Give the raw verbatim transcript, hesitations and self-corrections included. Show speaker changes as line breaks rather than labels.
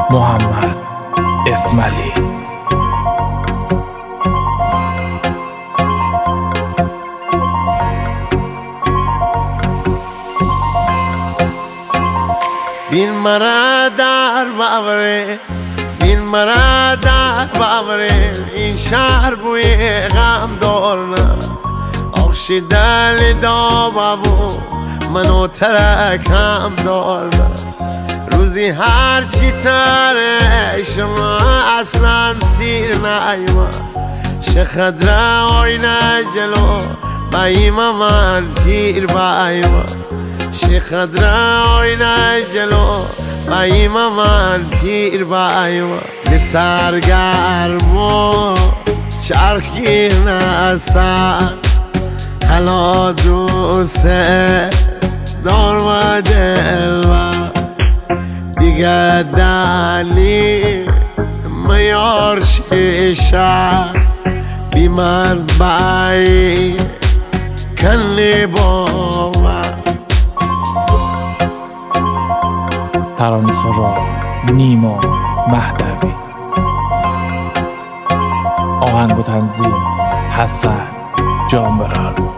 محمد اسماعیلی.
بین مرا در باوره، بین مرا در باوره، این شهر بوی غم دارن آخشی دل دابابو منو ترکم دارن. روزی هر چی تره شما اصلا سیر نایما، شخدره آینه جلو بایما من پیر بایما، شخدره آینه جلو بایما من پیر بایما. سرگرم چرخی نسن حالا دوست دارم دلم دیگه دلی میار شیشه بی من بایی کنی با من.
ترانه سرا نیما مهدوی، آهنگ و تنظیم حسن جانبران.